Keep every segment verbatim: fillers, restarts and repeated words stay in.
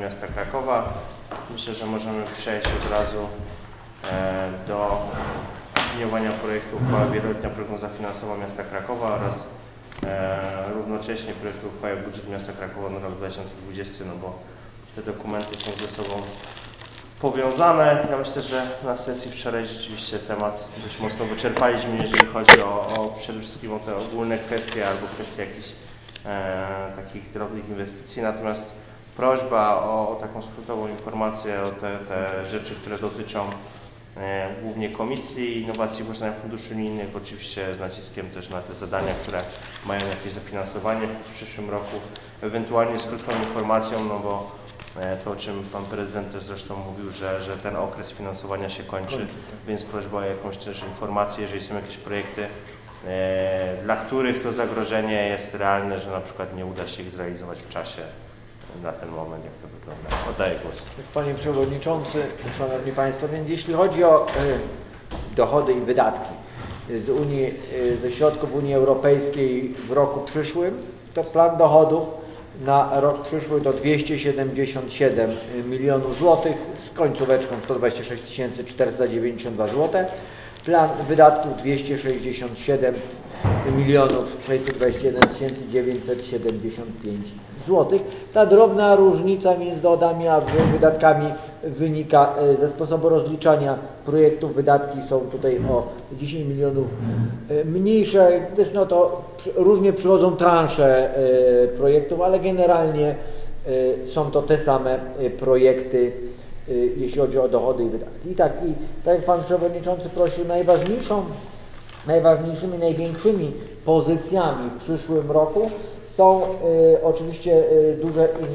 miasta Krakowa. Myślę, że możemy przejść od razu do opiniowania projektu uchwały wieloletnia prognoza finansowa miasta Krakowa oraz równocześnie projektu uchwały budżet miasta Krakowa na rok dwa tysiące dwudziesty, no bo te dokumenty są ze sobą powiązane. Ja myślę, że na sesji wczoraj rzeczywiście temat dość mocno wyczerpaliśmy, jeżeli chodzi o, o przede wszystkim o te ogólne kwestie albo kwestie jakichś e, takich drobnych inwestycji. Natomiast prośba o, o taką skrótową informację o te, te rzeczy, które dotyczą e, głównie Komisji Innowacji i Wykorzystania Funduszy Unijnych, oczywiście z naciskiem też na te zadania, które mają jakieś dofinansowanie w przyszłym roku, ewentualnie z krótką informacją, no bo to, o czym Pan Prezydent też zresztą mówił, że, że ten okres finansowania się kończy, kończy tak. Więc prośba o jakąś też informację, jeżeli są jakieś projekty, e, dla których to zagrożenie jest realne, że na przykład nie uda się ich zrealizować w czasie na ten moment, jak to wygląda. Oddaję głos. Panie Przewodniczący, Szanowni Państwo, więc jeśli chodzi o y, dochody i wydatki z Unii, y, ze środków Unii Europejskiej w roku przyszłym, to plan dochodów na rok przyszły to dwieście siedemdziesiąt siedem milionów złotych z końcóweczką sto dwadzieścia sześć tysięcy czterysta dziewięćdziesiąt dwa złote. Plan wydatków dwieście sześćdziesiąt siedem milionów sześćset dwadzieścia jeden tysięcy dziewięćset siedemdziesiąt pięć złotych. Ta drobna różnica między dochodami a wydatkami wynika ze sposobu rozliczania projektów. Wydatki są tutaj o dziesięć milionów mniejsze, gdyż no to różnie przychodzą transze projektów, ale generalnie są to te same projekty, jeśli chodzi o dochody i wydatki. I tak, i tak jak Pan Przewodniczący prosił, najważniejszą, najważniejszymi, największymi pozycjami w przyszłym roku są y, oczywiście y, duże in,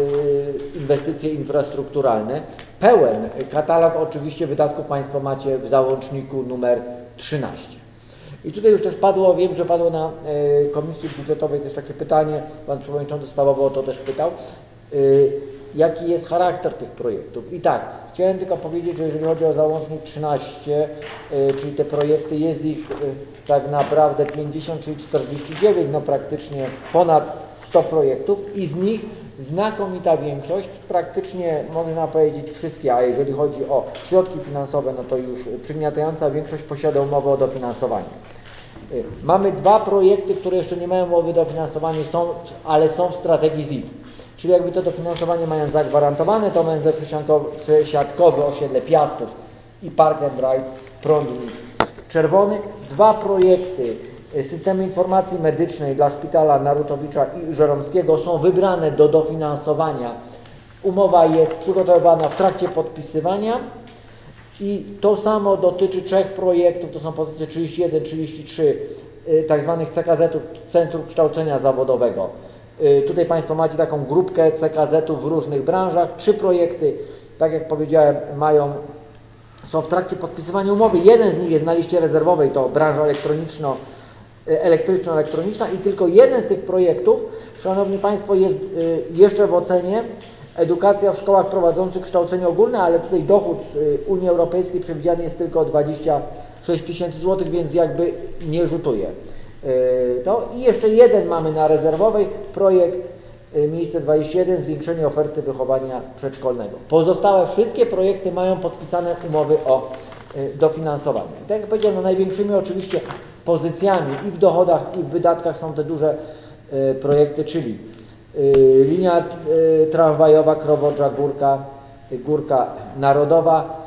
y, inwestycje infrastrukturalne. Pełen katalog oczywiście wydatków Państwo macie w załączniku numer trzynaście. I tutaj już też padło, wiem, że padło na y, Komisji Budżetowej też takie pytanie, Pan Przewodniczący Stawowo o to też pytał, y, jaki jest charakter tych projektów. I tak, chciałem tylko powiedzieć, że jeżeli chodzi o załącznik trzynaście, y, czyli te projekty, jest ich y, tak naprawdę pięćdziesiąt, czyli czterdzieści dziewięć, no praktycznie ponad sto projektów i z nich znakomita większość, praktycznie można powiedzieć wszystkie, a jeżeli chodzi o środki finansowe, no to już przygniatająca większość posiada umowę o dofinansowanie. Y, mamy dwa projekty, które jeszcze nie mają umowy o dofinansowanie, są, ale są w strategii Z I T. Czyli jakby to dofinansowanie mają zagwarantowane, to węzeł przesiadkowy osiedle Piastów i Park and Ride prądnik czerwony. Dwa projekty systemu informacji medycznej dla szpitala Narutowicza i Żeromskiego są wybrane do dofinansowania. Umowa jest przygotowywana w trakcie podpisywania i to samo dotyczy trzech projektów, to są pozycje trzydzieści jeden, trzydzieści trzy, tak zwanych C K Z-ów, Centrum Kształcenia Zawodowego. Tutaj Państwo macie taką grupkę C K Z-ów w różnych branżach. Trzy projekty, tak jak powiedziałem, mają, są w trakcie podpisywania umowy. Jeden z nich jest na liście rezerwowej, to branża elektroniczno, elektryczno-elektroniczna i tylko jeden z tych projektów, Szanowni Państwo, jest jeszcze w ocenie. Edukacja w szkołach prowadzących kształcenie ogólne, ale tutaj dochód z Unii Europejskiej przewidziany jest tylko o dwadzieścia sześć tysięcy złotych, więc jakby nie rzutuje. To i jeszcze jeden mamy na rezerwowej, projekt miejsce dwadzieścia jeden, zwiększenie oferty wychowania przedszkolnego. Pozostałe wszystkie projekty mają podpisane umowy o dofinansowanie. Tak jak powiedziałem, no największymi oczywiście pozycjami i w dochodach, i w wydatkach są te duże projekty, czyli linia tramwajowa Krowodża Górka, Górka Narodowa,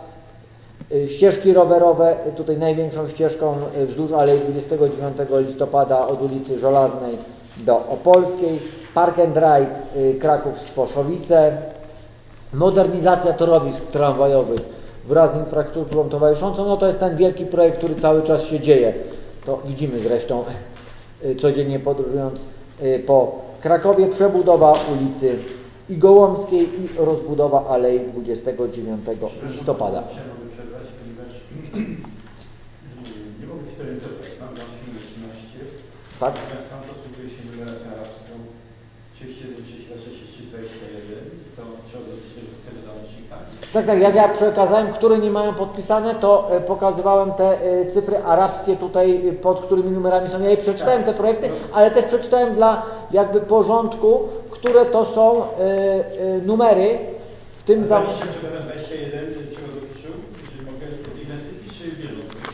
ścieżki rowerowe, tutaj największą ścieżką wzdłuż Alei dwudziestego dziewiątego listopada od ulicy Żelaznej do Opolskiej, Park and Ride Kraków-Swoszowice, modernizacja torowisk tramwajowych wraz z infrastrukturą towarzyszącą, no to jest ten wielki projekt, który cały czas się dzieje. To widzimy zresztą codziennie podróżując po Krakowie, przebudowa ulicy Igołomskiej i rozbudowa Alei dwudziestego dziewiątego listopada. Nie mogę się orientować, mam trzynaście, tak? Pan posługuje się numeracją arabską trzydzieści jeden, trzydzieści dwa, trzydzieści trzy, dwadzieścia jeden, to trzeba dotyczyć tego załącznika. Tak, tak, jak ja przekazałem, które nie mają podpisane, to e, pokazywałem te e, cyfry arabskie tutaj, e, pod którymi numerami są. Ja je przeczytałem, te projekty, ale też przeczytałem dla jakby porządku, które to są e, e, numery W tym za... Zaliście przykładem dwadzieścia jeden, czego dotyczył, jeżeli mogę, inwestycji czy bieżących?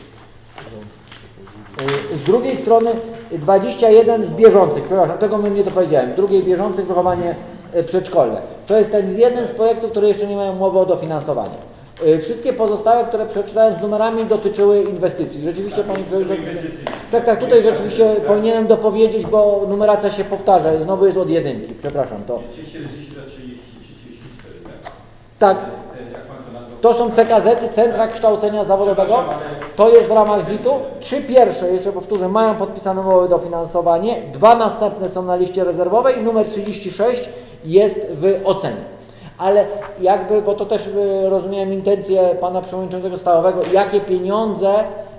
Z drugiej strony dwadzieścia jeden z bieżących, przepraszam, tego my nie dopowiedziałem, z drugiej bieżących wychowanie przedszkolne. To jest ten jeden z projektów, które jeszcze nie mają umowy o dofinansowanie. Wszystkie pozostałe, które przeczytałem z numerami, dotyczyły inwestycji. Rzeczywiście, Panie Przewodniczący, tak, tak, tutaj rzeczywiście powinienem dopowiedzieć, bo numeracja się powtarza, znowu jest od jedynki, przepraszam. To trzydzieści, czterdzieści, trzydzieści, trzydzieści cztery, tak? Tak. Jak pan to nazwał? To są C K Z-y, Centra Kształcenia Zawodowego. To jest w ramach Z I T-u. Trzy pierwsze, jeszcze powtórzę, mają podpisane umowy dofinansowanie. Dwa następne są na liście rezerwowej i numer trzydzieści sześć jest w ocenie. Ale jakby, bo to też rozumiem intencję Pana Przewodniczącego Stałowego, jakie pieniądze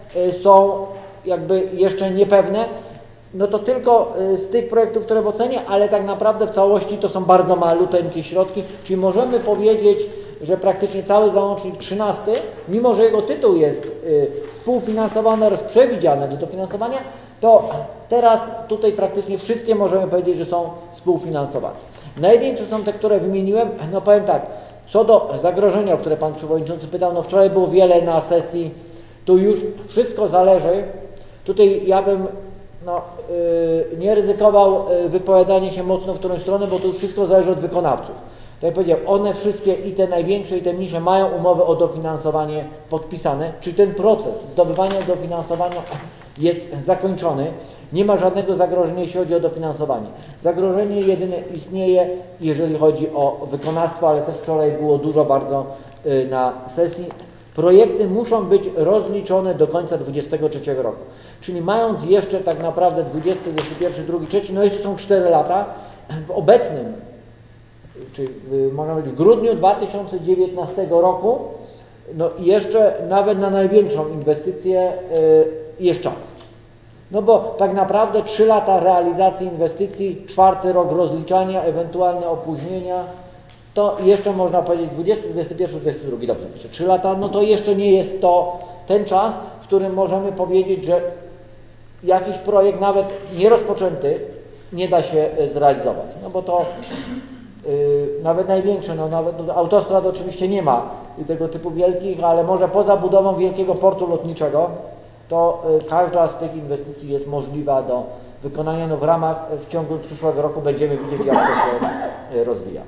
są jakby jeszcze niepewne, no to tylko z tych projektów, które w ocenie, ale tak naprawdę w całości to są bardzo maluteńkie środki, czyli możemy powiedzieć, że praktycznie cały załącznik trzynasty, mimo że jego tytuł jest y, współfinansowany oraz przewidziany do dofinansowania, to teraz tutaj praktycznie wszystkie możemy powiedzieć, że są współfinansowane. Największe są te, które wymieniłem, no powiem tak, co do zagrożenia, o które Pan Przewodniczący pytał, no wczoraj było wiele na sesji, tu już wszystko zależy, tutaj ja bym no, yy, nie ryzykował yy, wypowiadanie się mocno w którą stronę, bo to już wszystko zależy od wykonawców. Tak jak powiedziałem, one wszystkie, i te największe, i te mniejsze, mają umowy o dofinansowanie podpisane, czyli ten proces zdobywania dofinansowania jest zakończony. Nie ma żadnego zagrożenia, jeśli chodzi o dofinansowanie. Zagrożenie jedyne istnieje, jeżeli chodzi o wykonawstwo, ale też wczoraj było dużo bardzo y, na sesji. Projekty muszą być rozliczone do końca dwudziestego trzeciego roku. Czyli mając jeszcze tak naprawdę dwudziesty, dwudziesty pierwszy, drugi, trzeci, no jeszcze są cztery lata, w obecnym, czyli y, można powiedzieć w grudniu dwa tysiące dziewiętnastego roku, no jeszcze nawet na największą inwestycję y, jest czas. No bo tak naprawdę trzy lata realizacji inwestycji, czwarty rok rozliczania, ewentualne opóźnienia, to jeszcze można powiedzieć dwudziesty, dwudziesty pierwszy, dwudziesty drugi, dobrze, jeszcze trzy lata, no to jeszcze nie jest to ten czas, w którym możemy powiedzieć, że jakiś projekt nawet nierozpoczęty nie da się zrealizować. No bo to yy, nawet największe, no nawet no, autostrad oczywiście nie ma i tego typu wielkich, ale może poza budową wielkiego portu lotniczego, to y, każda z tych inwestycji jest możliwa do wykonania. No w ramach, w ciągu przyszłego roku będziemy widzieć, jak to się y, rozwija.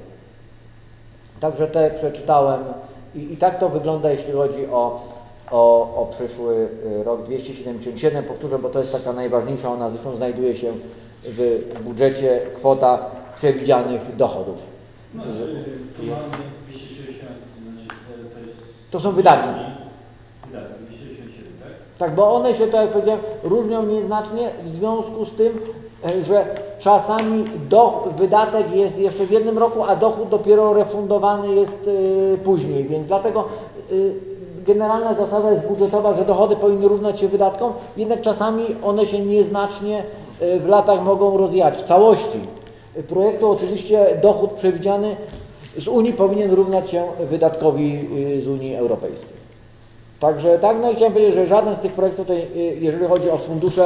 Także te przeczytałem i, i tak to wygląda, jeśli chodzi o, o, o przyszły y, rok. Dwieście siedemdziesiąt siedem, powtórzę, bo to jest taka najważniejsza, ona zresztą znajduje się w budżecie, kwota przewidzianych dochodów. No, tu mamy dwieście sześćdziesiąt, znaczy to jest... To są wydatki. Wydatki, dwieście sześćdziesiąt siedem, tak? Tak, bo one się, tak jak powiedziałem, różnią nieznacznie w związku z tym, że czasami do, wydatek jest jeszcze w jednym roku, a dochód dopiero refundowany jest y, później, więc dlatego y, generalna zasada jest budżetowa, że dochody powinny równać się wydatkom, jednak czasami one się nieznacznie y, w latach mogą rozwijać. W całości projektu oczywiście dochód przewidziany z Unii powinien równać się wydatkowi y, z Unii Europejskiej. Także tak, no i chciałem powiedzieć, że żaden z tych projektów, tutaj, jeżeli chodzi o fundusze,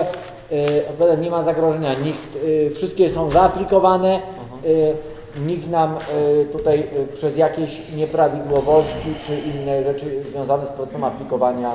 nie ma zagrożenia. Nikt, wszystkie są zaaplikowane, nikt nam tutaj przez jakieś nieprawidłowości czy inne rzeczy związane z procesem aplikowania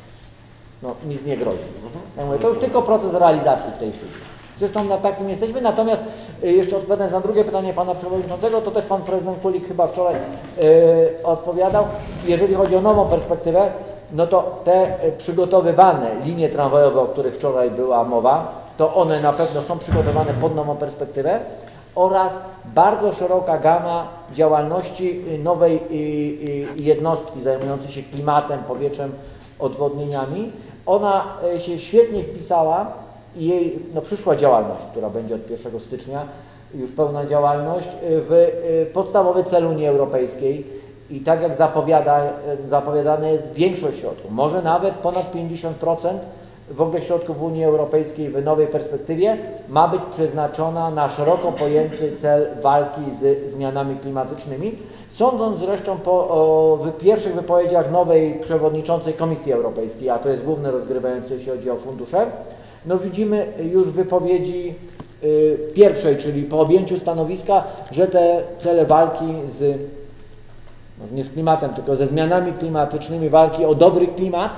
no, nic nie grozi. Ja mówię, to już tylko proces realizacji w tej chwili. Zresztą na takim jesteśmy, natomiast jeszcze odpowiadając na drugie pytanie Pana Przewodniczącego, to też Pan Prezydent Kulik chyba wczoraj yy, odpowiadał, jeżeli chodzi o nową perspektywę, no to te przygotowywane linie tramwajowe, o których wczoraj była mowa, to one na pewno są przygotowane pod nową perspektywę oraz bardzo szeroka gama działalności nowej jednostki zajmującej się klimatem, powietrzem, odwodnieniami. Ona się świetnie wpisała i jej no, przyszła działalność, która będzie od pierwszego stycznia, już pełna działalność, w podstawowy cel Unii Europejskiej. I tak jak zapowiada, zapowiadane jest większość środków, może nawet ponad pięćdziesiąt procent w ogóle środków Unii Europejskiej w nowej perspektywie ma być przeznaczona na szeroko pojęty cel walki z zmianami klimatycznymi. Sądząc zresztą po o, w pierwszych wypowiedziach nowej przewodniczącej Komisji Europejskiej, a to jest główny rozgrywający, jeśli chodzi o fundusze, no widzimy już w wypowiedzi y, pierwszej, czyli po objęciu stanowiska, że te cele walki z może nie z klimatem, tylko ze zmianami klimatycznymi, walki o dobry klimat,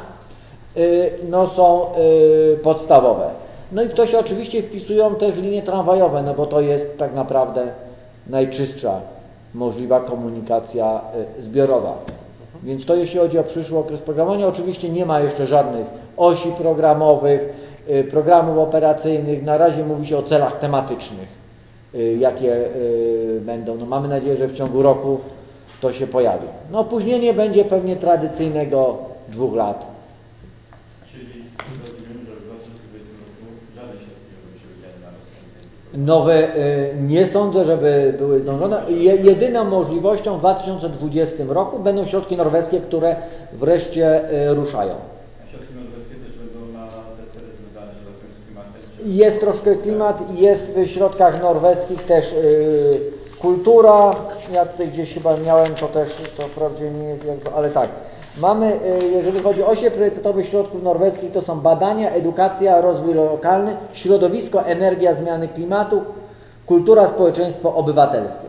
no są podstawowe. No i w to się oczywiście wpisują też linie tramwajowe, no bo to jest tak naprawdę najczystsza możliwa komunikacja zbiorowa. Więc to jeśli chodzi o przyszły okres programowania, oczywiście nie ma jeszcze żadnych osi programowych, programów operacyjnych, na razie mówi się o celach tematycznych, jakie będą. No mamy nadzieję, że w ciągu roku to się pojawi. No opóźnienie będzie pewnie tradycyjnego dwóch lat. Czyli rozumiem, że w dwa tysiące dwudziestym roku żadne środki nie były przewidziane na rozpoczęcie. Nowe y, nie sądzę, żeby były zdążone. Je, jedyną możliwością w dwa tysiące dwudziestym roku będą środki norweskie, które wreszcie y, ruszają. A środki norweskie też będą na te cele związane z klimatem? Jest troszkę klimat, jest w środkach norweskich też y, kultura. Ja tutaj gdzieś chyba miałem, to też, to wprawdzie nie jest jakby, ale tak. Mamy, jeżeli chodzi o osie priorytetowych środków norweskich, to są badania, edukacja, rozwój lokalny, środowisko, energia, zmiany klimatu, kultura, społeczeństwo obywatelskie.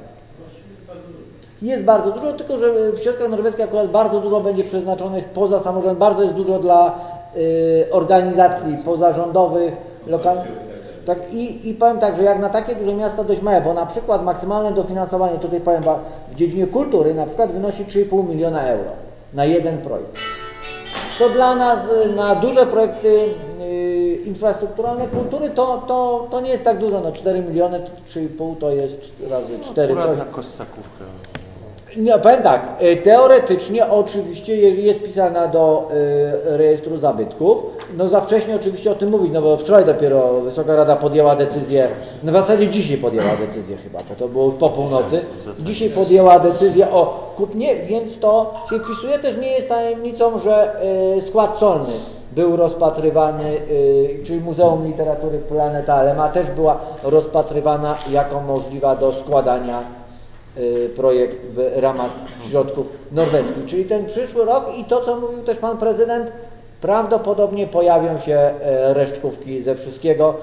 Jest bardzo dużo, tylko że w środkach norweskich akurat bardzo dużo będzie przeznaczonych poza samorządem, bardzo jest dużo dla y, organizacji pozarządowych, lokalnych. Tak, i, I powiem tak, że jak na takie duże miasta dość małe, bo na przykład maksymalne dofinansowanie, tutaj powiem w dziedzinie kultury na przykład wynosi trzy i pół miliona euro na jeden projekt. To dla nas na duże projekty yy, infrastrukturalne kultury to, to, to nie jest tak dużo, no cztery miliony, trzy i pół to jest razy cztery No, coś. na kostakówkę. No, powiem tak, teoretycznie oczywiście jest pisana do y, rejestru zabytków, no za wcześnie oczywiście o tym mówić, no bo wczoraj dopiero Wysoka Rada podjęła decyzję, no w zasadzie dzisiaj podjęła decyzję chyba, bo to było po północy, dzisiaj podjęła decyzję o kupnie, więc to się wpisuje, też nie jest tajemnicą, że y, skład solny był rozpatrywany, y, czyli Muzeum Literatury Planeta Lema też była rozpatrywana jako możliwa do składania projekt w ramach środków norweskich. Czyli ten przyszły rok i to, co mówił też Pan Prezydent, prawdopodobnie pojawią się resztkówki ze wszystkiego,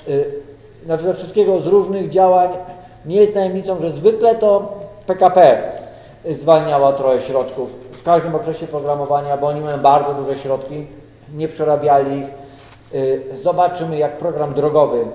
znaczy ze wszystkiego z różnych działań. Nie jest tajemnicą, że zwykle to P K P zwalniała trochę środków w każdym okresie programowania, bo oni mają bardzo duże środki, nie przerabiali ich. Zobaczymy, jak program drogowy,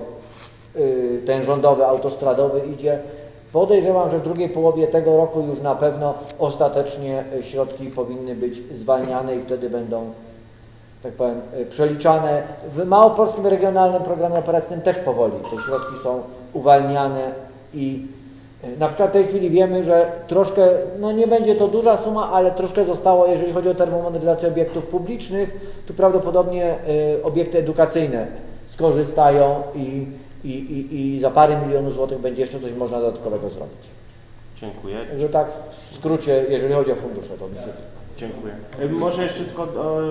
ten rządowy, autostradowy idzie. Podejrzewam, że w drugiej połowie tego roku już na pewno ostatecznie środki powinny być zwalniane i wtedy będą, tak powiem, przeliczane. W Małopolskim Regionalnym Programie Operacyjnym też powoli te środki są uwalniane i na przykład w tej chwili wiemy, że troszkę, no nie będzie to duża suma, ale troszkę zostało, jeżeli chodzi o termomodernizację obiektów publicznych, tu prawdopodobnie y, obiekty edukacyjne skorzystają i I, i, i za parę milionów złotych będzie jeszcze coś można dodatkowego zrobić. Dziękuję. Że tak w skrócie, jeżeli chodzi o fundusze, to mi się... Dziękuję. E, Może jeszcze tylko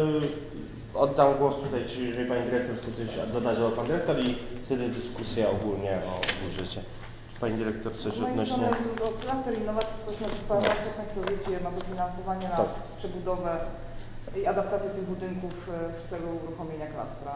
e, oddam głos tutaj, czy jeżeli Pani Dyrektor chce coś dodać, o Pan Dyrektor i wtedy dyskusja ogólnie o budżecie. Czy Pani Dyrektor coś odnośnie... Klaster Innowacji Społeczno-Gospodarczych, Państwo wiecie, ma dofinansowanie na tak. przebudowę i adaptację tych budynków w celu uruchomienia klastra.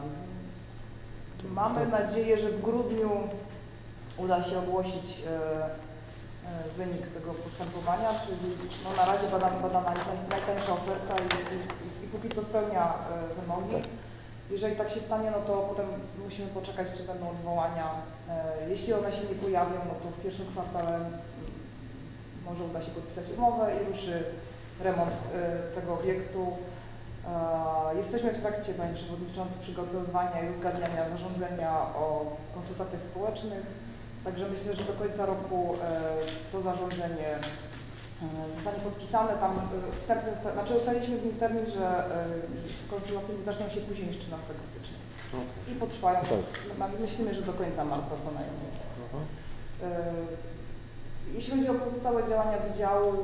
Mamy nadzieję, że w grudniu uda się ogłosić e, e, wynik tego postępowania, czyli no, na razie badana, badana jest najtańsza oferta i, i, i póki co spełnia e, wymogi. Jeżeli tak się stanie, no to potem musimy poczekać, czy będą odwołania. E, jeśli one się nie pojawią, no to w pierwszym kwartale m, może uda się podpisać umowę i ruszy remont e, tego obiektu. Jesteśmy w trakcie, Panie Przewodniczący, przygotowywania i uzgadniania zarządzenia o konsultacjach społecznych, także myślę, że do końca roku to zarządzenie zostanie podpisane. Tam wstępnie, znaczy ustaliliśmy w nim termin, że konsultacje zaczną się później niż trzynastego stycznia i potrwają, myślimy, że do końca marca co najmniej. Jeśli chodzi o pozostałe działania Wydziału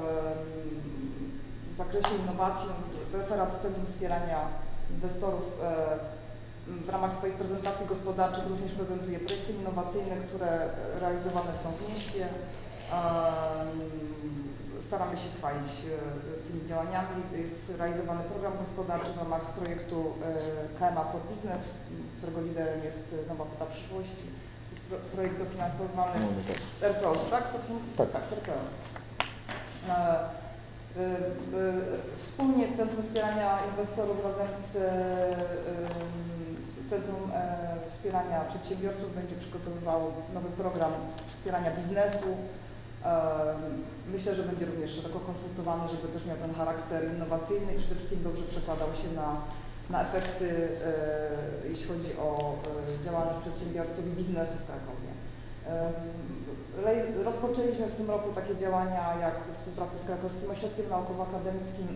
w zakresie innowacji, referat Centrum Wspierania Inwestorów e, w ramach swoich prezentacji gospodarczych również prezentuje projekty innowacyjne, które realizowane są w mieście. E, staramy się chwalić e, tymi działaniami. Jest realizowany program gospodarczy w ramach projektu e, K M A for Business, którego liderem jest Nowa Huta Przyszłości. To jest pro, projekt dofinansowany z R P O, tak? To, tak. tak, z R P O. E, Wspólnie Centrum Wspierania Inwestorów razem z, z Centrum Wspierania Przedsiębiorców będzie przygotowywało nowy program wspierania biznesu. Myślę, że będzie również szeroko konsultowany, żeby też miał ten charakter innowacyjny i przede wszystkim dobrze przekładał się na, na efekty, jeśli chodzi o działalność przedsiębiorców i biznesu w Krakowie. Rozpoczęliśmy w tym roku takie działania jak współpracę z Krakowskim Ośrodkiem Naukowo-Akademickim.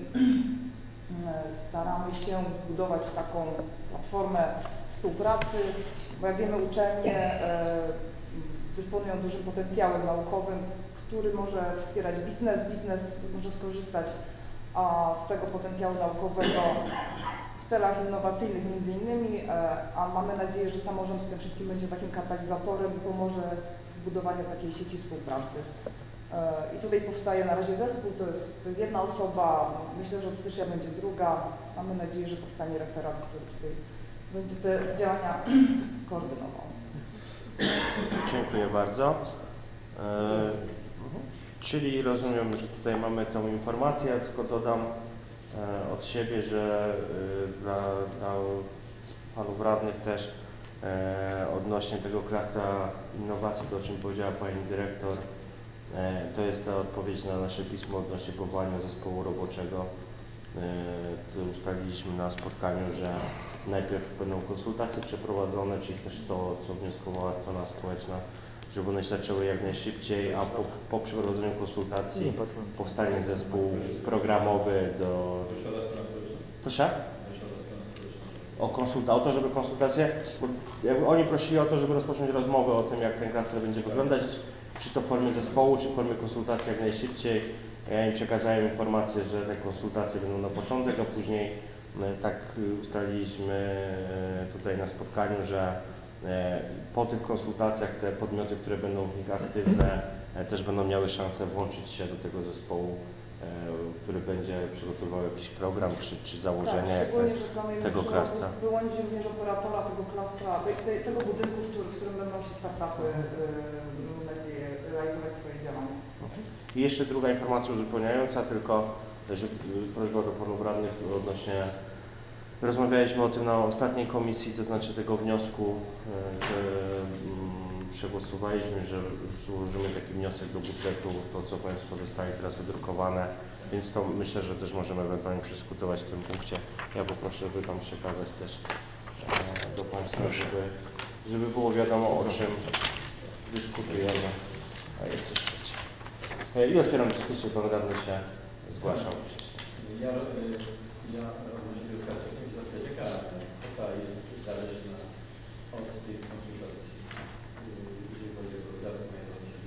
Staramy się zbudować taką platformę współpracy, bo jak wiemy uczelnie dysponują dużym potencjałem naukowym, który może wspierać biznes, biznes może skorzystać a z tego potencjału naukowego w celach innowacyjnych między innymi, a mamy nadzieję, że samorząd w tym wszystkim będzie takim katalizatorem i pomoże w budowaniu takiej sieci współpracy. I tutaj powstaje na razie zespół, to jest, to jest jedna osoba, myślę, że od stycznia będzie druga. Mamy nadzieję, że powstanie referat, który tutaj będzie te działania koordynował. Dziękuję bardzo. E, czyli rozumiem, że tutaj mamy tą informację, ja tylko dodam e, od siebie, że e, dla, dla panów radnych też e, odnośnie tego klastra innowacji, to o czym powiedziała pani dyrektor, e, to jest ta odpowiedź na nasze pismo odnośnie powołania zespołu roboczego. E, ustaliliśmy na spotkaniu, że najpierw będą konsultacje przeprowadzone, czyli też to, co wnioskowała strona społeczna, żeby one się zaczęły jak najszybciej, a po, po przeprowadzeniu konsultacji powstanie zespół programowy do... Proszę? O, konsulta, o to, żeby konsultacje, bo jakby oni prosili o to, żeby rozpocząć rozmowę o tym, jak ten klaster będzie wyglądać, czy to w formie zespołu, czy w formie konsultacji jak najszybciej. Ja im przekazałem informację, że te konsultacje będą na początek, a później tak ustaliliśmy tutaj na spotkaniu, że po tych konsultacjach te podmioty, które będą w nich aktywne, też będą miały szansę włączyć się do tego zespołu, który będzie przygotowywał jakiś program czy, czy założenie tak, szczególnie, że planujemy tego klastra. Wyłonić również operatora tego klastra, te, tego budynku, który, w którym będą się startupy, mam nadzieję, realizować swoje działania. I jeszcze druga informacja uzupełniająca, tylko że prośba do panów radnych odnośnie, rozmawialiśmy o tym na ostatniej komisji, to znaczy tego wniosku, że mm, przegłosowaliśmy, że złożymy taki wniosek do budżetu, to co Państwo dostali teraz wydrukowane, więc to myślę, że też możemy ewentualnie przedyskutować w tym punkcie. Ja poproszę, żeby tam przekazać też e, do Państwa, żeby, żeby było wiadomo, o czym dyskutujemy. A jest coś trzecie. I otwieram dyskusję, pan radny się zgłaszał. Ja, ja odnośnie do edukacji w zasadzie karta. Ta jest zależna od tych konsultacji, jeżeli chodzi o dodatek najważniejszy.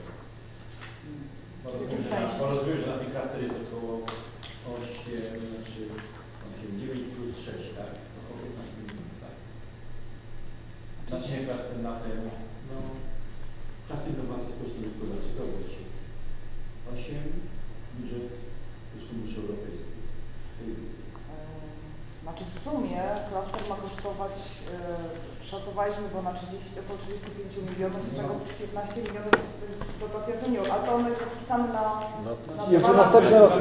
Bo rozumiem, że na tych klaster jest około osiem, znaczy dziewięć plus sześć, tak? Około piętnaście milionów, tak? Znacznie klaster na ten, no, klaster innowacji społecznej gospodarczej, zobacz. osiem budżet funduszy europejskich. Znaczy w sumie klaster ma kosztować, yy, szacowaliśmy go na trzydzieści, około trzydzieści pięć milionów, z czego piętnaście milionów to jest dotacja senior, ale to ono jest rozpisane na, no, na jeszcze następne rok.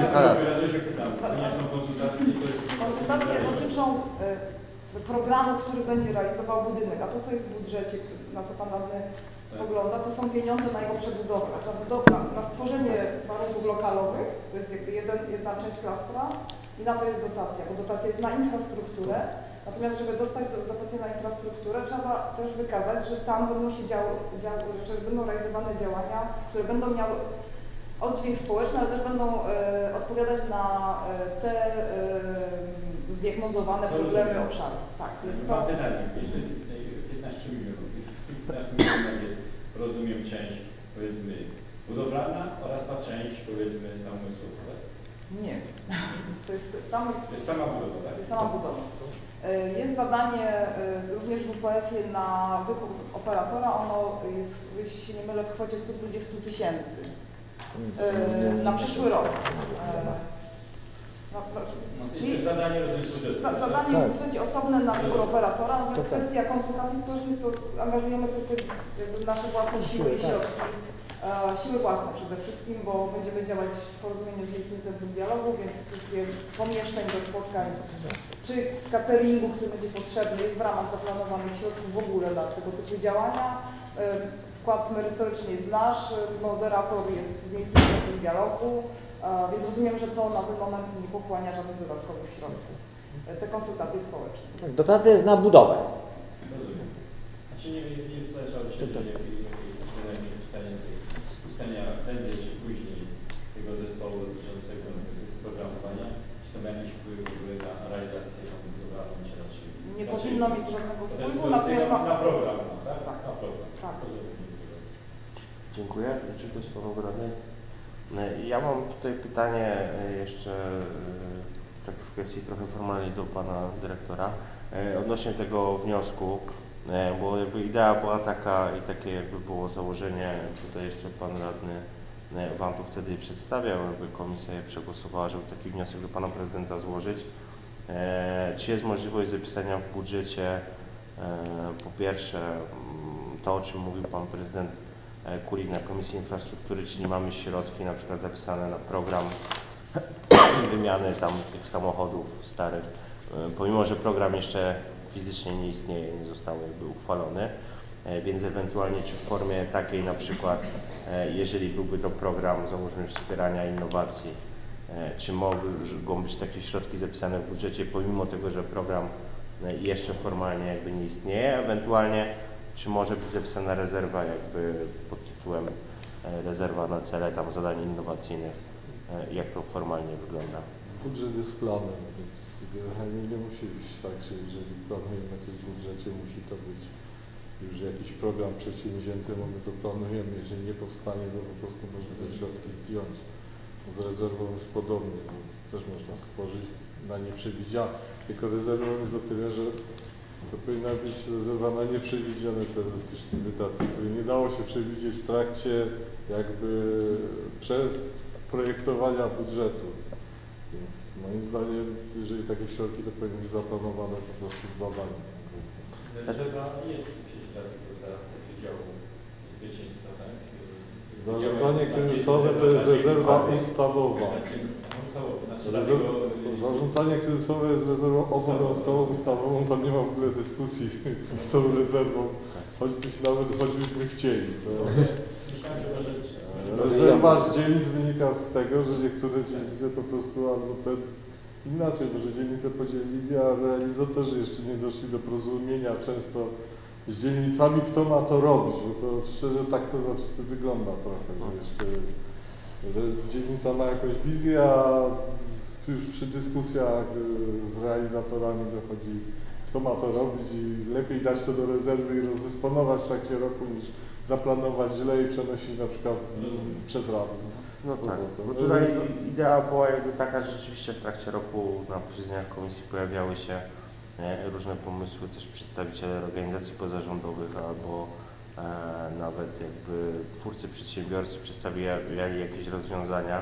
Konsultacje dotyczą y, programu, który będzie realizował budynek, a to co jest w budżecie, na co Pan radny spogląda, to są pieniądze na jego przebudowę, znaczy na, na, na stworzenie warunków lokalowych, to jest jakby jeden, jedna część klastra i na to jest dotacja, bo dotacja jest na infrastrukturę, natomiast żeby dostać dotację na infrastrukturę trzeba też wykazać, że tam będą się dział, dział, że będą realizowane działania, które będą miały oddźwięk społeczny, ale też będą e, odpowiadać na e, te e, zdiagnozowane problemy obszaru. Tak, jest to... Mam pytanie, jest piętnaście milionów, jest piętnaście milionów jest, rozumiem, część, powiedzmy, budowlana oraz ta część, powiedzmy, tam umysłowa, tak? Nie. To jest, tam jest, to jest sama budowa, tak? Jest sama budowa. Jest zadanie również w W P F-ie na wykup operatora, ono jest, jeśli się nie mylę, w kwocie sto dwadzieścia tysięcy na przyszły rok. No, no, I zadanie rozumiem budżetu. Za, zadanie w budżecie osobne na wybór operatora, natomiast kwestia konsultacji społecznych to angażujemy tylko jakby nasze własne siły i środki. E, Siły własne przede wszystkim, bo będziemy działać w porozumieniu z Miejskim Centrum Dialogu, więc kwestie pomieszczeń do spotkań, czy cateringu, który będzie potrzebny, jest w ramach zaplanowanych środków w ogóle dla tego typu działania. E, Wkład merytoryczny jest nasz, moderator jest w Miejskim Centrum Dialogu, e, więc rozumiem, że to na ten moment nie pochłania żadnych dodatkowych środków. E, Te konsultacje społeczne. Dotacja jest na budowę. Rozumiem. Znaczy nie, nie zależało się, że jakiej ustania prędzej czy później tego zespołu dotyczącego programowania, czy to ma jakiś wpływ w ogóle na realizację tego programu, czy raczej? Nie powinno mieć żadnego To jest wpływu, to natomiast na, ma... na program, tak? Tak. Na program. Tak. Dziękuję. Czy ktoś Paweł Radny? Ja mam tutaj pytanie jeszcze tak w kwestii trochę formalnej do Pana Dyrektora odnośnie tego wniosku, bo jakby idea była taka i takie jakby było założenie, tutaj jeszcze Pan Radny Wam to wtedy przedstawiał, jakby komisja je przegłosowała, żeby taki wniosek do Pana Prezydenta złożyć. Czy jest możliwość zapisania w budżecie po pierwsze to, o czym mówił Pan Prezydent Kulik na Komisji Infrastruktury, czyli mamy środki na przykład zapisane na program wymiany tam tych samochodów starych, pomimo że program jeszcze fizycznie nie istnieje, nie został jakby uchwalony, więc ewentualnie czy w formie takiej na przykład, jeżeli byłby to program, załóżmy, wspierania innowacji, czy mogą być takie środki zapisane w budżecie, pomimo tego, że program jeszcze formalnie jakby nie istnieje, ewentualnie czy może być zapisana rezerwa jakby pod tytułem rezerwa na cele tam zadań innowacyjnych, jak to formalnie wygląda? Budżet jest planem, więc generalnie nie musi być tak, że jeżeli planujemy coś w budżecie, musi to być już jakiś program przedsięwzięty, bo my to planujemy, jeżeli nie powstanie, to po prostu można te środki zdjąć. Z rezerwą jest podobnie, bo też można stworzyć na nieprzewidziane, tylko rezerwą jest o tyle, że to powinna być rezerwa na nieprzewidziane teoretycznie wydatki, które nie dało się przewidzieć w trakcie jakby projektowania budżetu. Więc moim zdaniem, jeżeli takie środki, to powinny być zaplanowane po prostu w zadaniu. Rezerwa nie jest przecież dla tego działu bezpieczeństwa, tak? Zarządzanie kryzysowe to jest rezerwa ustawowa. Rezerwa, zarządzanie kryzysowe jest rezerwą obowiązkową, ustawową, tam nie ma w ogóle dyskusji z tą rezerwą, choćbyśmy nawet choćbyśmy chcieli. To rezerwa z dzielnic wynika z tego, że niektóre dzielnice po prostu albo ten inaczej, może dzielnice podzielili, a realizatorzy jeszcze nie doszli do porozumienia często z dzielnicami, kto ma to robić, bo to szczerze tak to znaczy to wygląda trochę, że jeszcze że dzielnica ma jakąś wizję, a już przy dyskusjach z realizatorami dochodzi, kto ma to robić i lepiej dać to do rezerwy i rozdysponować w trakcie roku niż zaplanować źle i przenosić na przykład przez radę. No tak, bo tutaj idea była jakby taka, że rzeczywiście w trakcie roku na posiedzeniach komisji pojawiały się różne pomysły, też przedstawiciele organizacji pozarządowych albo e, nawet jakby twórcy, przedsiębiorcy przedstawiali jakieś rozwiązania,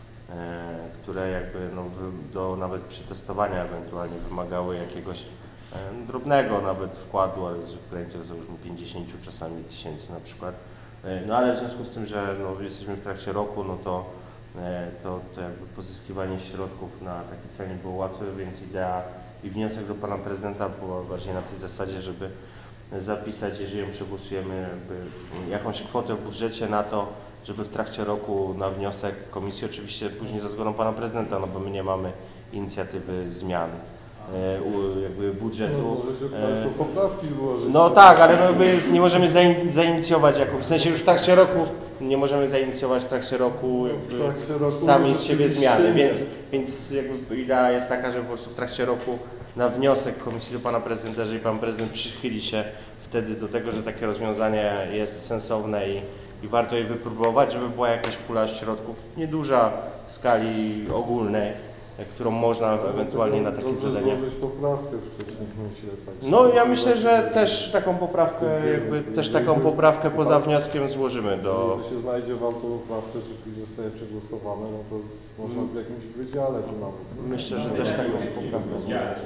e, które jakby no, do nawet przetestowania ewentualnie wymagały jakiegoś e, drobnego nawet wkładu, ale w granicach załóżmy pięćdziesięciu czasami tysięcy na przykład. E, no ale w związku z tym, że no, jesteśmy w trakcie roku, no to, e, to, to jakby pozyskiwanie środków na taki cel nie było łatwe, więc idea i wniosek do Pana Prezydenta było bardziej na tej zasadzie, żeby zapisać, jeżeli ją przegłosujemy, jakby jakąś kwotę w budżecie na to, żeby w trakcie roku na wniosek komisji, oczywiście później za zgodą Pana Prezydenta, no bo my nie mamy inicjatywy zmian e, u, jakby budżetu. No, możecie Państwo poprawki złożyć. No tak, ale no jakby nie możemy zainicjować, jako, w sensie już w trakcie roku nie możemy zainicjować w trakcie roku, jakby W trakcie roku sami z siebie zmiany, nie. więc, więc jakby idea jest taka, że po prostu w trakcie roku na wniosek komisji do Pana Prezydenta, jeżeli Pan Prezydent przychyli się wtedy do tego, że takie rozwiązanie jest sensowne i, i warto je wypróbować, żeby była jakaś pula środków nieduża w skali ogólnej, którą można Ale ewentualnie na takie dobrze zadania. złożyć poprawkę wcześniej, myślę. Tak, No ja myślę, że też taką poprawkę, jakby też taką poprawkę poza wnioskiem złożymy do... Jeżeli to się znajdzie w autopoprawce, czy później zostaje przegłosowane, no to można w jakimś wydziale to nawet. Myślę, że też taką poprawkę złożymy.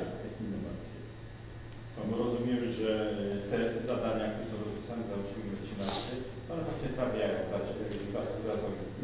No, rozumiem, że te zadania, które są rozpisane za odcinek trzynaście, one właśnie trafiają, znaczy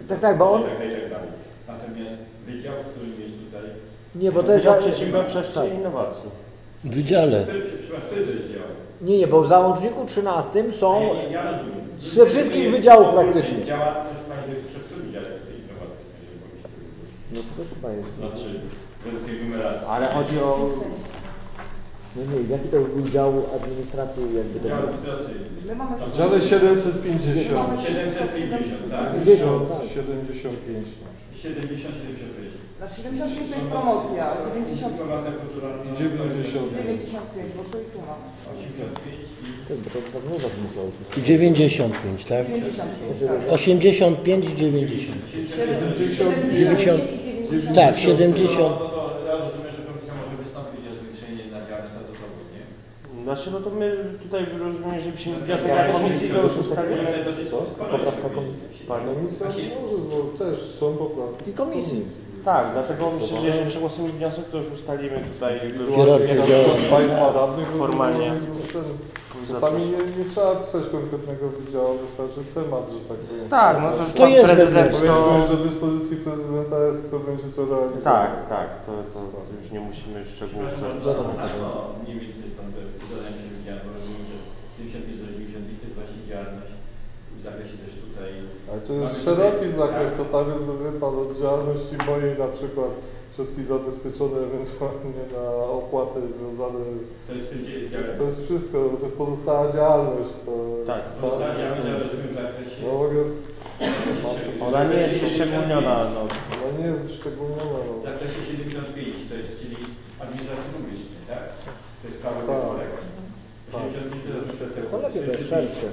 Tak, tak, bo on- Tak, tak, tak dalej. Natomiast wydział, w którym jest tutaj... Nie, bo to jest... Wydział Przedsiębiorczości tak. i Innowacji. W wydziale. Który, przepraszam, który to jest dział? Nie, nie, bo w załączniku trzynastym są Nie, nie, ja rozumiem. ze wszystkich wydziałów praktycznie. Działa, proszę Państwa, w którym wydziale tej innowacji, w sensie, bo mi się wydaje. No to chyba jest. Znaczy, według tej numeracji. Ale chodzi o... No nie, jaki to był dział administracji jakby to Dział było? administracyjny. My mamy W dziale siedemset pięćdziesiąt. siedemset pięćdziesiąt, tak? pięćdziesiąt, tak. siedemdziesiąt pięć na przykład. siedemdziesiąt, siedemdziesiąt pięć. Na siedemdziesiąt pięć to jest promocja, dziewięćdziesiąt, Informacja kulturalna. dziewięćdziesiąt. dziewięćdziesiąt pięć, bo tu i tu mamy. osiemdziesiąt pięć i... Tak, bo to tak nowak musiał być. dziewięćdziesiąt pięć, tak? dziewięćdziesiąt pięć, tak. osiemdziesiąt pięć i dziewięćdziesiąt. dziewięćdziesiąt. Tak, siedemdziesiąt. No to ja rozumiem, że komisja może wystąpić o zwiększenie na dziale statutowy, nie? Znaczy, no to my tutaj rozumiem, że byśmy wniosek na komisji to już ustalimy. Poprawka komisji. Pardon. Komisja może, bo też są poprawki. I komisji. Tak, dlatego myślę, że jeżeli przegłosujemy wniosek, to już ustalimy tutaj Hierarchię jak- działań. Z Państwa radnych Formalnie. Czasami nie, nie trzeba pisać konkretnego wydziału, wystarczy temat, że tak powiem. Tak, no to, To pan jest prezydent Powiedzmy, to... że do dyspozycji prezydenta jest, kto będzie to realizował. Tak, tak, to, to, to już nie musimy szczegółów Przepraszam, zapisywać. na co mniej więcej są te zadania się widziane, bo rozumiem, że siedemdziesiąt pięć do dziewięćdziesiąt pięć to jest właśnie działalność w zakresie też tutaj... Ale to jest szeroki zakres, to tam jest, wie pan, od działalności mojej na przykład środki zabezpieczone ewentualnie na opłaty związane, To jest w tym dziale. to jest wszystko, bo to jest pozostała działalność. To, Tak. Pozostała działalność, ja rozumiem, w zakresie... No, mogę, Ona nie jest wyszczególniona, no. no nie jest wyszczególniona. W No. zakresie siedemdziesiąt pięć, to jest, czyli administracji publicznej, tak? To jest cały Tak. worek. siedemdziesiąt pięć to jest administracja To lepiej, to jest szersze.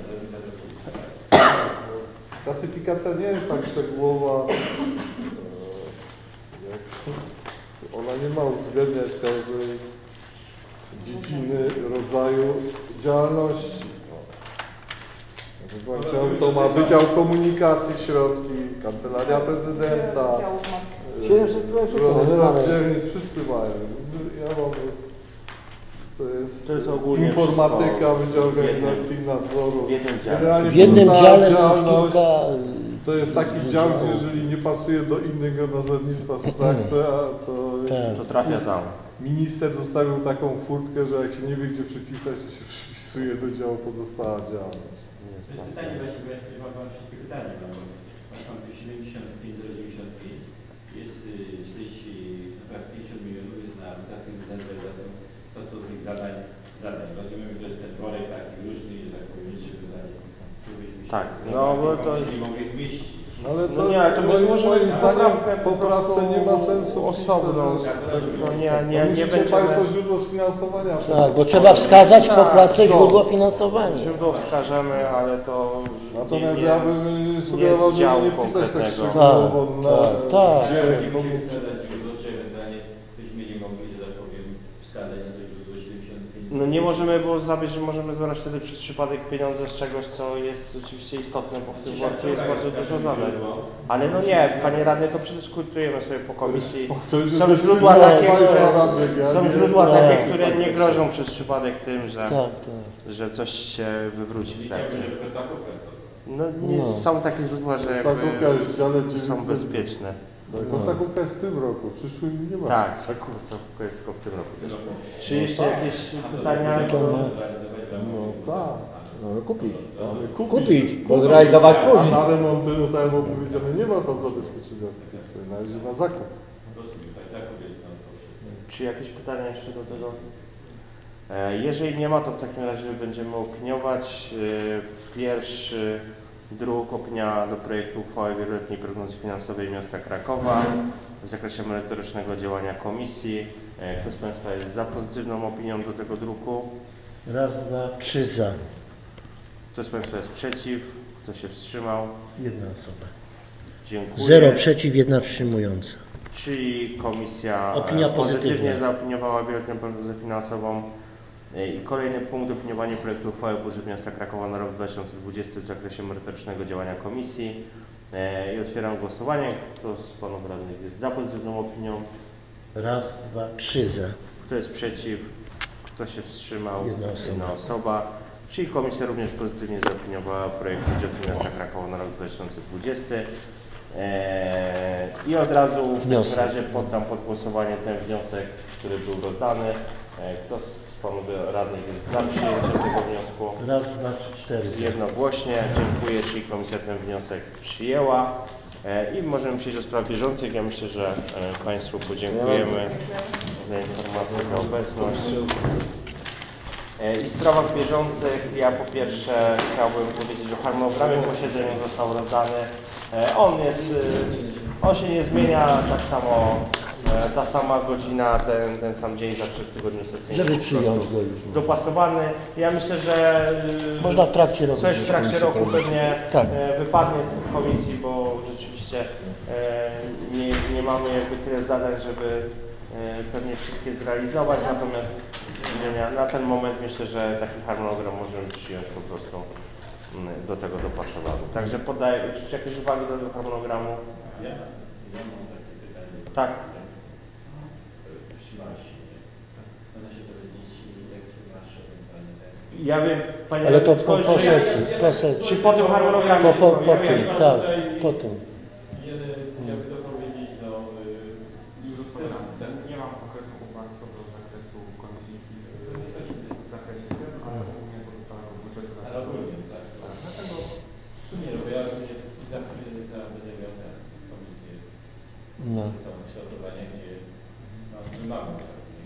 Klasyfikacja nie jest tak szczegółowa, e, jak ona nie ma uwzględniać każdej dziedziny, rodzaju działalności. No. Chciał, to ma Wydział Komunikacji, Środki, Kancelaria Prezydenta, Działów ma e, siedemset, które wszyscy rozkład mamy. dzielnic, wszyscy mają. Ja mam, to jest, To jest ogólnie informatyka, wszystko Wydział w jednym- Organizacji i Nadzoru. w jednym dziale. Generalnie W jednym pozostała dziale jest działalność, kilka... to jest taki dział, gdzie jeżeli nie pasuje do innego nazewnictwa stricte, to Tak. To trafia tam. minister zostawił taką furtkę, że jak się nie wie, gdzie przypisać, to się przypisuje do działu pozostała działalność. Jest To jest pytanie właśnie, bo ja ja mam wszystkie pytania, no, bo masz tam siedemdziesiąt pięć do dziewięćdziesiąt pięć, jest y, czterdzieści, prawie pięćdziesiąt milionów jest na wydatki realizacją statutowych zadań, zadań. Rozumiem, że to jest ten worek taki różny, że tak powiem, liczy pytanie. Tu byśmy się Tak, w no, bo to komisji jest- nie mogli zmieścić. No ale No to, nie, ale to my moim, złożymy moim zdaniem poprawkę po poprawce prostu nie ma sensu osobno. pisać, że- Tak, no nie, nie, to nie musicie będziemy... Państwo źródło sfinansowania. Tak, bo trzeba wskazać w Tak, poprawce no. źródło finansowania. Źródło wskażemy, ale to... Natomiast nie, ja bym sugerował, z działu żeby nie pisać tak konkretnego. szczegółowo na Tak, tak. gdzie, Będziemy komu się wskazać źródło, czy ewentualnie byśmy nie mogli, że tak powiem, wskazać na to źródło siedemdziesiąt pięć. No nie możemy, bo zabić, że możemy zabrać wtedy przez przypadek pieniądze z czegoś, co jest oczywiście istotne, bo w tym worku jest bardzo dużo zadań. Ale no nie, panie radny, to przedyskutujemy sobie po komisji. To już Są decyzja źródła takie, państwa które- radnych, ja Są nie- źródła tak, takie, tak, które tak, nie tak. grożą przez przypadek tym, że, Tak, tak. że coś się wywróci w Czyli trakcie. chciałbym, żeby zakupę to. No nie No. są takie źródła, że Kosakówka jakby jest w dziale dziewięćset. są bezpieczne. Tak, Kosakówka jest w tym roku, w przyszłym nie ma Tak, Kosakówki. to jest tylko w tym roku też. Czy jeszcze jakieś pytania? No tak. No, kupić. Ale kupić, Kupić, bo zrealizować A później. na remonty, no tak jak było powiedziane, nie ma tam zabezpieczenia obligacyjnego, należy na zakup. Rozumiem, tak, zakup jest tam to wszystko. Czy jakieś pytania jeszcze do tego? E, Jeżeli nie ma, to w takim razie będziemy opiniować. E, Pierwszy druk, opinia do projektu uchwały wieloletniej prognozy finansowej miasta Krakowa w zakresie merytorycznego działania komisji. E, Kto z Państwa jest za pozytywną opinią do tego druku? Raz, dwa, trzy za. Kto z Państwa jest przeciw? Kto się wstrzymał? Jedna osoba. Dziękuję. Zero przeciw, jedna wstrzymująca. Czyli komisja Opinia e, pozytywnie pozytywna. zaopiniowała wieloletnią prognozę finansową. E, I kolejny punkt, opiniowanie projektu uchwały budżet miasta Krakowa na rok dwa tysiące dwudziesty w zakresie merytorycznego działania komisji. E, I otwieram głosowanie. Kto z panów radnych jest za pozytywną opinią? Raz, dwa, trzy za. Kto jest przeciw? Kto się wstrzymał? Jedna osoba. Jedna osoba. Czyli komisja również pozytywnie zaopiniowała projekt budżetu miasta Krakowa na rok dwa tysiące dwudziesty. E, I od razu w Wniosek. takim razie poddam pod głosowanie ten wniosek, który był rozdany. E, Kto z panów radnych jest za przyjęciem tego wniosku? Raz, dwa, trzy, cztery za. Jednogłośnie. Dziękuję, czyli komisja ten wniosek przyjęła. E, I możemy przejść do spraw bieżących. Ja myślę, że e, Państwu podziękujemy za informację, za obecność. E, I w sprawach bieżących ja po pierwsze chciałbym powiedzieć o harmonogramie posiedzenia, został rozdany. E, On jest, e, on się nie zmienia, tak samo e, ta sama godzina, ten, ten sam dzień zawsze w tygodniu sesyjnym. Żeby po prostu przyjąć go już. można. Dopasowany. Ja myślę, że e, Można w trakcie roku. coś w trakcie roku pewnie Tak. e, wypadnie z tej komisji, bo rzeczywiście e, nie, nie mamy jakby tyle zadań, żeby e, pewnie wszystkie zrealizować, natomiast widzenia, na ten moment myślę, że taki harmonogram możemy przyjąć po prostu mm, do tego dopasowany. Także podaję, czy jakieś uwagi do tego harmonogramu? Ja, ja mam takie pytanie. Tak. Wstrzymałeś się, nie? Można się dowiedzieć, jakie masz ewentualnie ten... Ja wiem, panie Ale to po, tylko, po że- sesji, po sesji. Czy po tym harmonogramie? Po, po, tylko? po Ja wiem, tym, tak, po tym. Jeden chciałby dopowiedzieć do... y, Już odpowiadam. Nie mam konkretnych uwag co do zakresu komisji w zakresie tym, ale ogólnie co do całego budżetu. na Ale ogólnie, tak. Tak, dlatego W sumie, no bo ja będzie za chwilę za będę miał tę komisję No. do kształtowania, gdzie no, my mamy tak, nie?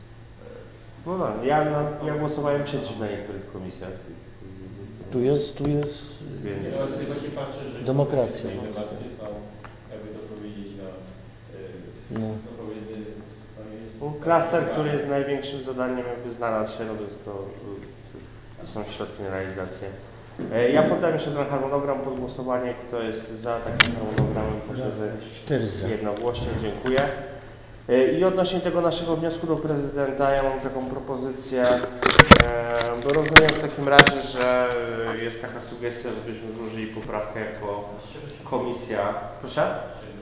No tak, ja, na, ja głosowałem przeciw na niektórych komisjach. Tu jest, tu jest. Więc Ja tylko się patrzę, że Demokracja. te innowacje są, jakby to powiedzieć, no, y, No. no powiedzmy, no jest... no, klaster, który jest największym zadaniem, jakby znalazł się, no to, jest to, to są środki na realizację. E, Ja poddam jeszcze ten harmonogram pod głosowanie. Kto jest za takim harmonogramem, proszę z Cztery za. jednogłośnie. Dziękuję. E, I odnośnie tego naszego wniosku do prezydenta, ja mam taką propozycję, e, bo rozumiem w takim razie, że jest taka sugestia, żebyśmy złożyli poprawkę jako komisja. Proszę?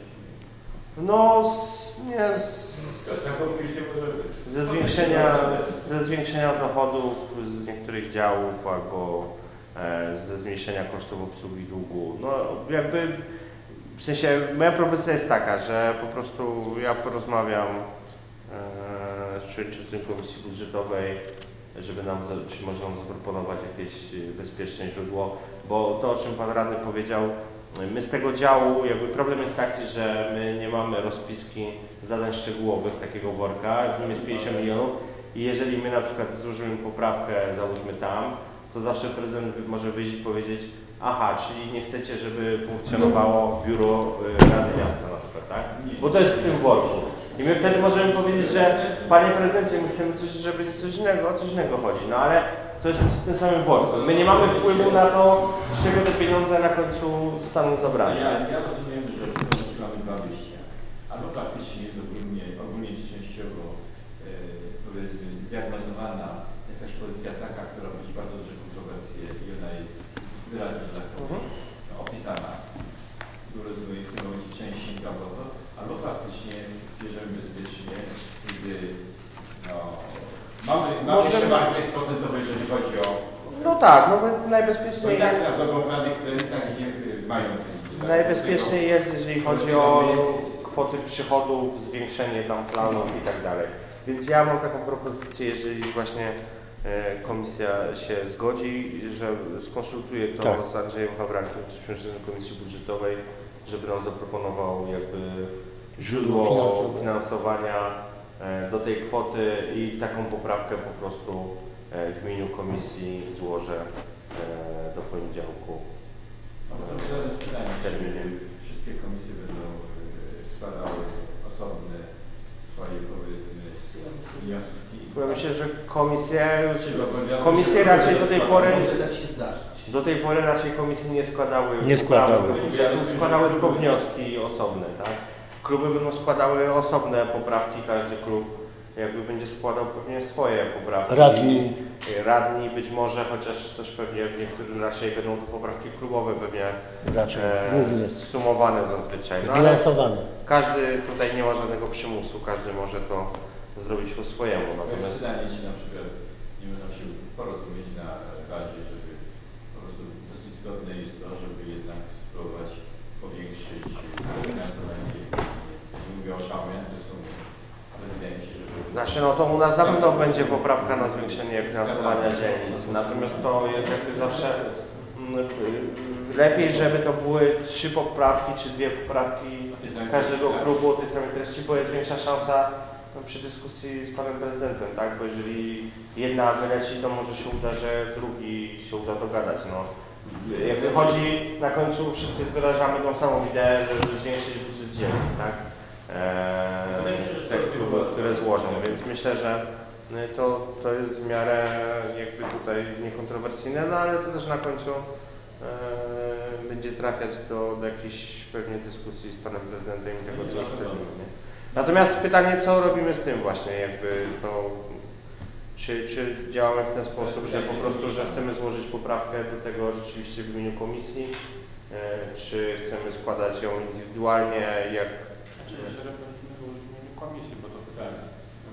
No, z, nie, z, ze zwiększenia, ze zwiększenia dochodów z niektórych działów albo e, ze zmniejszenia kosztów obsługi długu. No jakby w sensie moja propozycja jest taka, że po prostu ja porozmawiam e, z przewodniczącym Komisji Budżetowej, żeby nam, za- czy może nam zaproponować jakieś bezpieczne źródło, bo to, o czym Pan Radny powiedział, my z tego działu, jakby problem jest taki, że my nie mamy rozpiski zadań szczegółowych takiego worka, w nim jest pięćdziesiąt milionów i jeżeli my na przykład złożymy poprawkę, załóżmy tam, to zawsze prezydent wy- może wyjść i powiedzieć, aha, czyli nie chcecie, żeby funkcjonowało biuro y, Rady Miasta na przykład, tak? Bo to jest w tym worku. I my wtedy możemy powiedzieć, że panie prezydencie, my chcemy coś, żeby coś innego, o coś innego chodzi, no ale to jest w tym samym worku. My nie mamy wpływu na to, z czego te pieniądze na końcu zostaną zabrane. Ja, Więc... ja rozumiem, że w tym mamy dwa wyjścia. Albo faktycznie jest ogólnie, ogólnie czy częściowo e, powiedzmy zdiagnozowana jakaś pozycja taka, która budzi bardzo duże kontrowersje i ona jest wyraźnie że tak powiem, no, opisana. Rozumiem w tym momencie część sięga po to, albo faktycznie bierzemy bezpiecznie, gdy no, mamy, mamy Możemy- jeszcze margines procentowy, jeżeli chodzi o No tak, no bo najbezpieczniej i tak jest, na dobrą radę, które tak gdzie y, mają ten najbezpieczniej jest, jeżeli chodzi o kwoty przychodów, zwiększenie tam planów i tak dalej. Więc ja mam taką propozycję, jeżeli właśnie e, komisja się zgodzi, że skonsultuje to Tak. z Andrzejem Hawrankiem, przewodniczącym Komisji Budżetowej, żeby nam zaproponował jakby źródło Finansowe. finansowania e, do tej kwoty i taką poprawkę po prostu e, w imieniu komisji złożę e, do poniedziałku. No to teraz jest pytanie, czy Terminem. wszystkie komisje będą y, składały osobne swoje powiedzmy wnioski? Ja myślę, że komisje, Czy obowiązek- komisje raczej do tej pory, Może tak się zdarzyć. do tej pory raczej komisje nie składały Nie składały. poprawek do budżetu, składały tylko wnioski osobne, tak? Kluby będą składały osobne poprawki, każdy klub jakby będzie składał pewnie swoje poprawki. Radni. I radni być może, chociaż też pewnie w niektórych raczej będą to poprawki klubowe pewnie Raczej. e, Głównie. zsumowane zazwyczaj. No, ale Zbilansowane. każdy tutaj nie ma żadnego przymusu, każdy może to zrobić po swojemu. To jest Natomiast pytanie, czy na przykład nie można się porozumieć na razie, żeby po prostu dosyć zgodne jest to, żeby jednak spróbować powiększyć więcej sumy, ale wydaje mi się, że... Znaczy, no to u nas na pewno będzie poprawka na zwiększenie finansowania dzielnic, natomiast to jest jakby zawsze mm, lepiej, żeby to były trzy poprawki czy dwie poprawki każdego klubu o tej samej treści, bo jest większa szansa no, przy dyskusji z panem prezydentem, tak? Bo jeżeli jedna wyleci, to może się uda, że drugi się uda dogadać. No. Jakby chodzi, na końcu wszyscy wyrażamy tą samą ideę, żeby zwiększyć budżet dzielnic, tak? Eee, te kluby, które złożą, więc myślę, że to, to jest w miarę jakby tutaj niekontrowersyjne, no ale to też na końcu e, będzie trafiać do, do jakiejś pewnie dyskusji z panem prezydentem i tego, co ustalimy. Natomiast pytanie, co robimy z tym właśnie, jakby to, czy, czy działamy w ten sposób, że po prostu, że chcemy złożyć poprawkę do tego rzeczywiście w imieniu komisji, e, czy chcemy składać ją indywidualnie, jak... Znaczy, myślę, że powinniśmy złożyć w imieniu komisji, bo to wtedy jest...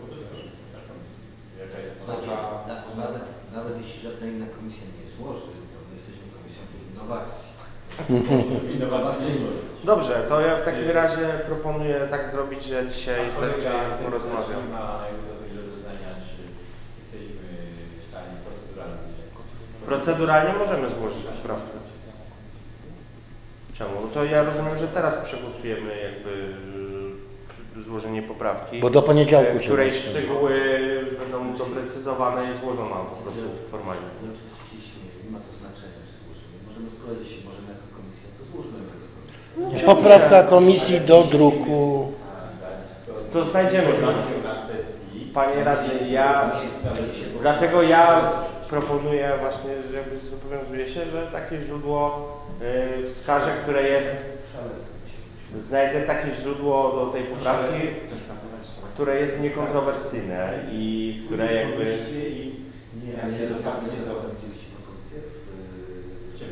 Znaczy, na, nawet, nawet jeśli żadna inna komisja nie złoży, to my jesteśmy komisją innowacji. Innowacyjność. Dobrze, to ja w takim razie proponuję tak zrobić, że dzisiaj z porozmawiam. Na najwyżej zdania, czy jesteśmy w stanie proceduralnie. Proceduralnie możemy złożyć poprawkę. Czemu? No to ja rozumiem, że teraz przegłosujemy jakby złożenie poprawki, Bo do poniedziałku się której zaczyna. szczegóły będą doprecyzowane i złożona po prostu formalnie. No oczywiście, jeśli nie, nie ma to znaczenia, czy złożymy. Możemy spróbować, jeśli możemy jako komisja, to złóżmy jako komisja. Poprawka komisji do druku. To znajdziemy. Na sesji. Panie radny, ja dlatego ja proponuję właśnie, że zobowiązuję się, że takie źródło yy, wskażę, które jest, znajdę takie źródło do tej poprawki, które jest niekontrowersyjne i które jakby... Nie, ale nie, nie zaproponowaliście propozycję w czym?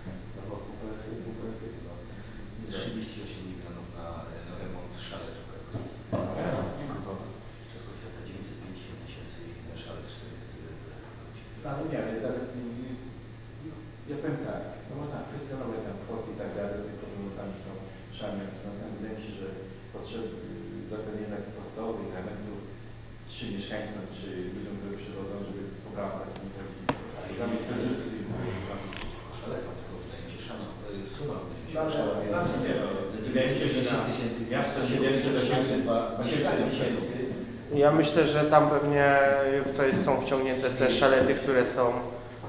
trzydzieści osiem milionów na, na remont szaletów krakowskich. Czasów świata dziewięćset pięćdziesiąt tysięcy i na szalet czterdzieści jeden. Ale nie, ale tak, ja powiem tak, no można kwestionować tam kwoty i tak dalej, te problemy tam są szalone. Wydaje mi się, że potrzeby zapewnienia takich podstawowych elementów, czy mieszkańcom, czy ludziom, którzy przychodzą, żeby poprawa takich chodzi. Dla mnie to jest dyskusyjne. Szaletom, tylko wydaje mi się szana, suma wydaje mi się Znaczy, szalona. znaczy nie, no, wydaje mi się, że na tysięcy miasto siedemset tysięcy. Ja myślę, że tam pewnie w to jest, są wciągnięte te szalety, które są e,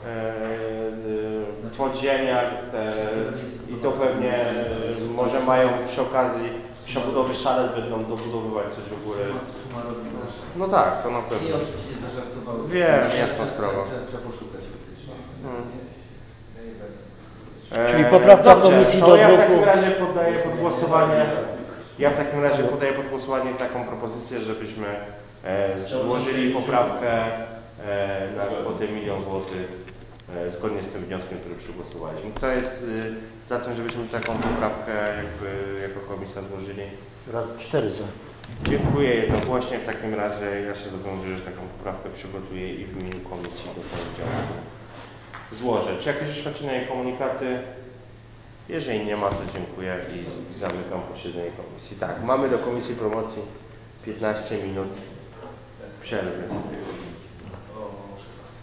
w podziemiach te, i to pewnie e, może mają przy okazji przebudowy szalet będą dobudowywać coś w ogóle. Suma robi nasza. No tak, to na pewno. Nie, oczywiście zażartowałem. Wiem, jasna sprawa. Trzeba, trzeba poszukać faktycznie. Hmm. Czyli poprawka Dobrze, komisji to do ja w druku. takim razie poddaję pod głosowanie. Ja w takim razie podaję pod głosowanie taką propozycję, żebyśmy e, złożyli poprawkę e, na kwotę milion złotych e, zgodnie z tym wnioskiem, który przegłosowali. Kto jest e, za tym, żebyśmy taką poprawkę jakby jako komisja złożyli? Raz cztery za. Dziękuję jednogłośnie. W takim razie ja się zobowiązuję, że taką poprawkę przygotuję i w imieniu komisji do poniedziałku złożę. Czy jakieś oświadczenia i komunikaty? Jeżeli nie ma, to dziękuję i zamykam posiedzenie komisji. Tak, mamy do Komisji Promocji piętnaście minut przerwy. O szesnastej.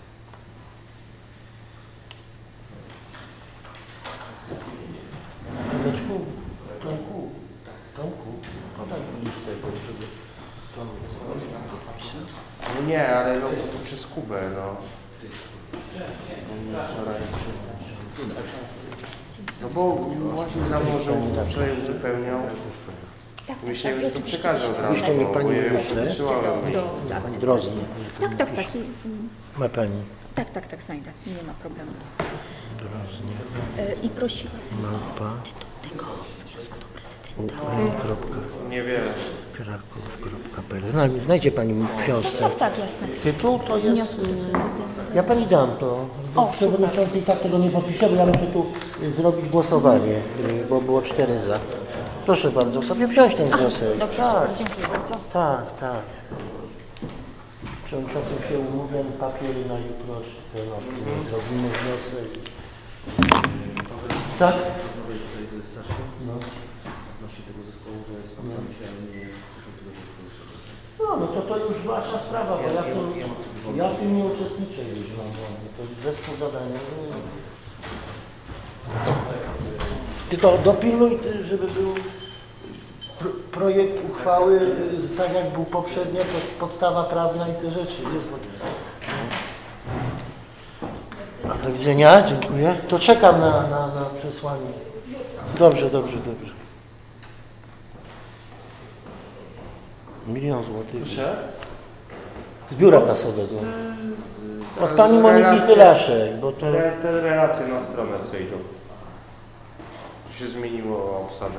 Tomeczku, Tomku, Tomku, podaj listę, bo żeby Tom podpisał. No nie, ale no to przez Kubę, no. Wczoraj No bo właśnie za mną, że wczoraj uzupełniał. Myślałem, że to przekażę od razu, Wyśle mi bo pani ja już wyśle? wysyłałem. Pani Drozny. Tak, tak, tak. Ma pani. Tak, tak, tak, znajdę. Nie ma problemu. Drozny. E, I prosi. Małpa. U N kropka Niewiele. Kraków kropka p l. Zna- Znajdzie pani w książce. Tak, tak, jasne. Tytuł to jest... Wniosku do Ja pani dam to. Bo O, przewodniczący i tak tego nie podpisze, bo ja muszę tu y, zrobić głosowanie, y, bo było cztery za. Proszę bardzo, sobie wziąć ten wniosek. Dobrze, Tak, dziękuję bardzo. tak, tak. Przewodniczącym się umówię, papiery na jutro, czy ten, no, zrobimy wniosek. Tak? Tutaj ze Staszkiem, No. odnośnie tego zespołu, że spotkamy się nie w przyszłym to to już wasza sprawa, bo ja, to, ja w tym nie uczestniczę już. No, no, to jest zespół zadania. Tylko dopilnuj, żeby był pro, projekt uchwały, tak jak był poprzednio, to podstawa prawna i te rzeczy. Do widzenia, dziękuję. To czekam na, na, na przesłanie. Dobrze, dobrze, dobrze. Milion złotych. Proszę? Z biura prasowego. Od pani Moniki Tylaszek, bo to... Te, te relacje na stronę co idą. Tu się zmieniło obsada.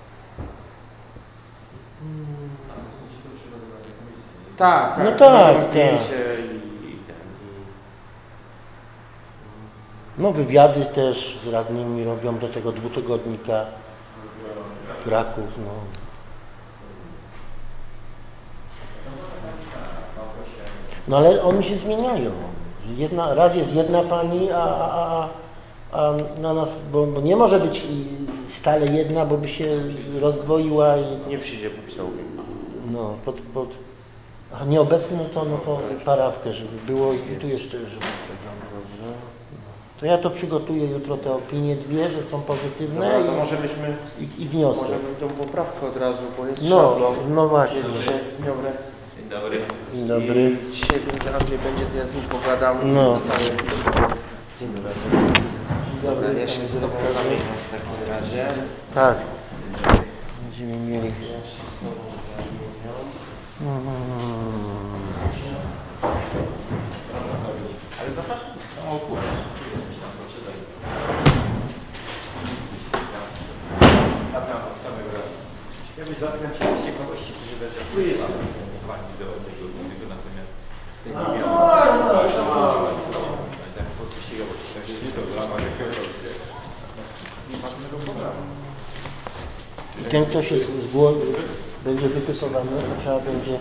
Tak, tak. No tak, robią zdjęcie tak. i, i ten. No wywiady też z radnymi robią do tego dwutygodnika Kraków, no. No ale oni się zmieniają. Jedna, raz jest jedna pani, a, a, a na nas, bo, bo nie może być stale jedna, bo by się rozdwoiła i... Nie przyjdzie popsuł. No, pod, pod... A nieobecny, no to, no to parawkę, żeby było i tu jeszcze, żeby... Dobrze. To ja to przygotuję jutro te opinie dwie, że są pozytywne. Dobra, to i, może byśmy... i, i wniosek. Może bym tą poprawkę od razu, bo jest No, szablon. no właśnie. Dzień dobry. Dzień dobry. Dzień dobry. I dzisiaj wiem, że Andrzej będzie, to ja z nim pogadam. No. Dzień dobry. Dobra, ja się z Tobą zamienię w takim razie. Tak. Będziemy mieli... Ja się z Tobą zamienię. Mm. Ale zapraszam. O kurczę, jesteś tam poczytaj. Ja byś zapraszał ciekawości, że będzie tu jest pani do tego innego, natomiast tego nie miałem. Tak podpuściło, że tak jest to dla nie ma żadnego problemu. Ten, kto się z głowy będzie wypisowany, to trzeba będzie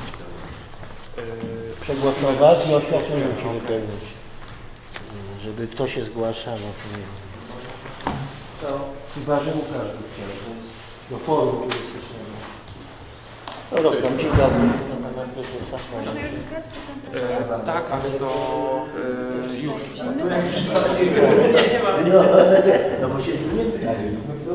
przegłosować i oświadczenie musi wypełnić. Żeby kto się zgłasza, no to nie wiem. To chyba, że Łukasz by chciał, to jest do forum turystycznego. No rozdam ci dobry do pana prezesa. E, tak, ale to e, już. No, no bo się nie pytali.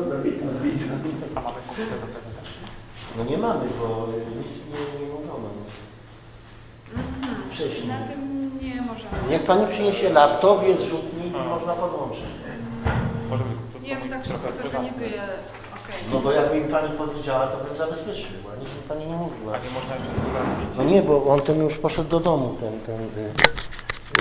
No nie mamy, bo nic nie, nie mówiono. Wcześniej. Na tym nie możemy. Jak pani przyniesie laptop, jest rzutnik i można podłączyć. Możemy Nie wiem, tak szybko zorganizuję. Okej. No bo jakby mi pani powiedziała, to bym zabezpieczył, a nic mi pani nie mówiła. A nie można jeszcze nie No nie, bo on ten już poszedł do domu, ten, ten y,